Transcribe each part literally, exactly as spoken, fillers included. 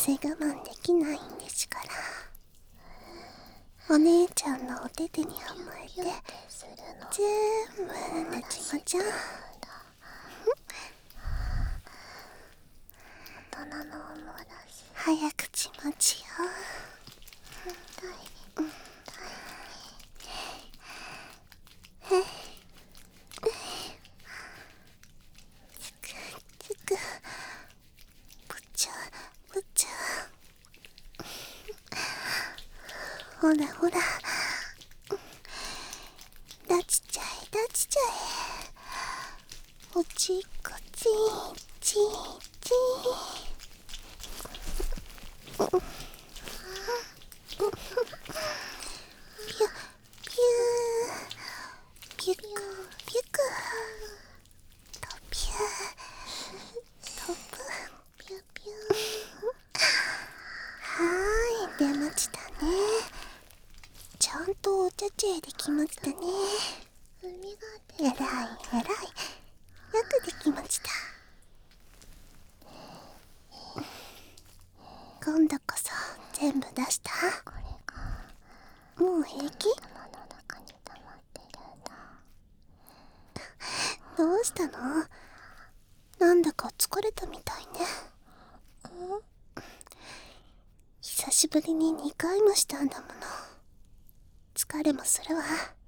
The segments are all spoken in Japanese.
せ我慢できないんですから。お姉ちゃんのお手手に甘えて全部ぬちまちゃう。大人のおもらし早くちまちよ。痛い痛いへっつくつくぶちゃぶちゃほらほら立ちちゃえ立ちちゃえ。おちっこちちちピュピューピュクピュクとピューとプピュピュはーい、出ましたね。ちゃんとお茶々できましたね。えらいえらい、よくできました。今度こそ全部出した？これがもう平気？頭の中に溜まってるんだ。どうしたの？なんだか疲れたみたいね。久しぶりににかいもしたんだもの。疲れもするわ。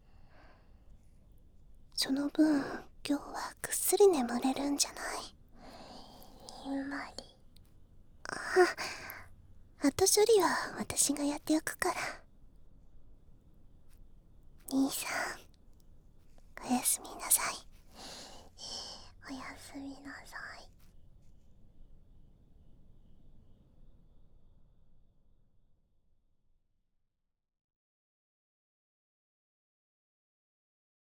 その分今日はぐっすり眠れるんじゃない？ゆんまり。ああ、後処理は私がやっておくから。兄さん、おやすみなさい。おやすみなさ